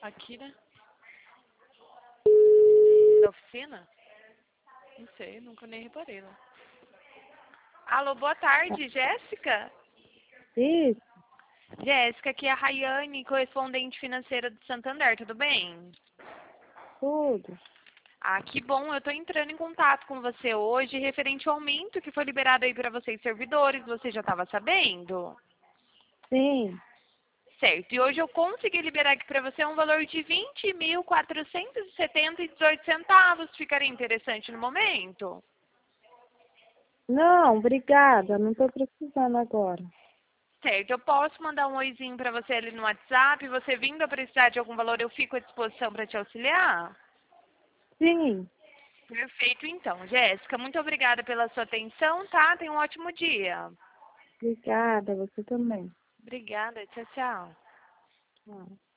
Aqui, né? Da oficina? Não sei, nunca nem reparei lá. Alô, boa tarde, Jéssica? Isso, Jéssica, aqui é a Rayane, correspondente financeira do Santander, tudo bem? tudo. Ah, que bom, eu tô entrando em contato com você hoje referente ao aumento que foi liberado aí para vocês servidores, você já estava sabendo? Sim. Certo, e hoje eu consegui liberar aqui para você um valor de 20.470,18 centavos. Ficaria interessante no momento? Não, obrigada. Não estou precisando agora. Certo, eu posso mandar um oizinho para você ali no WhatsApp. Você vindo a precisar de algum valor, eu fico à disposição para te auxiliar? Sim. Perfeito, então. Jéssica, muito obrigada pela sua atenção, tá? Tenha um ótimo dia. Obrigada, você também. Obrigada, tchau, tchau. Tchau.